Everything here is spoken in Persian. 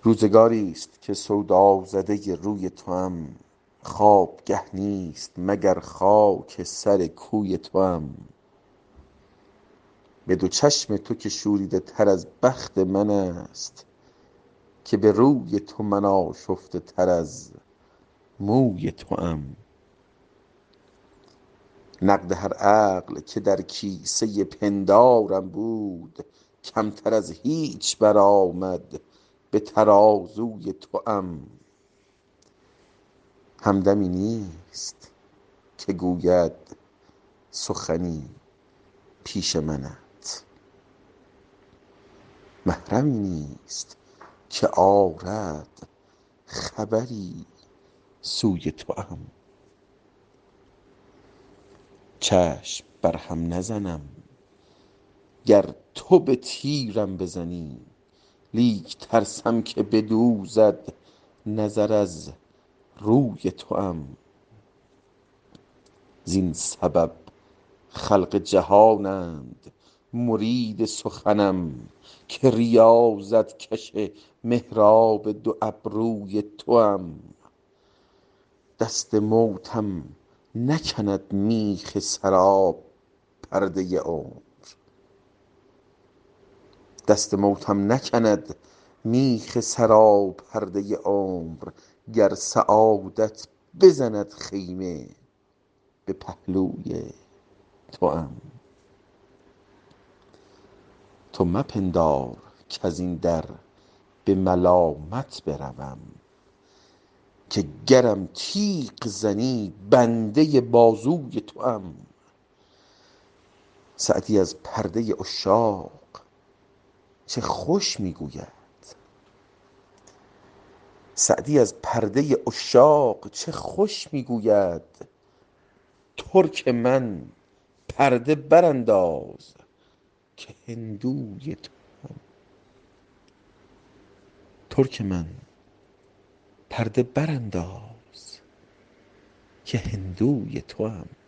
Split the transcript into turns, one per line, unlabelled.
روزگاری است که سودا زده روی توام، خوابگه نیست مگر خاک سر کوی توام. به دو چشم تو که شوریده تر از بخت من است، که به روی تو من آشفته تر از موی توام. نقد هر عقل که در کیسه پندارم بود، کمتر از هیچ برآمد به ترازوی توام. همدمی نیست که گوید سخنی پیش منت، محرمی نیست که آرد خبری سوی توام. چشم بر هم نزنم گر تو به تیرم بزنی، لیک ترسم که بدوزد نظر از روی توام. زین سبب خلق جهانند مرید سخنم، که ریاضت کش محراب دو ابروی توام. دست موتم نکند میخ سراب پرده عمر، دست موتم نکند میخ سراب پرده عمر. گر سعادت بزند خیمه به پهلوی توام. تو مپندار کز این در به ملامت بروم، که گرم تیغ زنی بنده بازوی توام. سعدی از پرده عشاق چه خوش میگوید، سعدی از پرده عشاق چه خوش میگوید. ترک من پرده برانداز که هندوی توام. ترک من پرده برانداز که هندوی توام.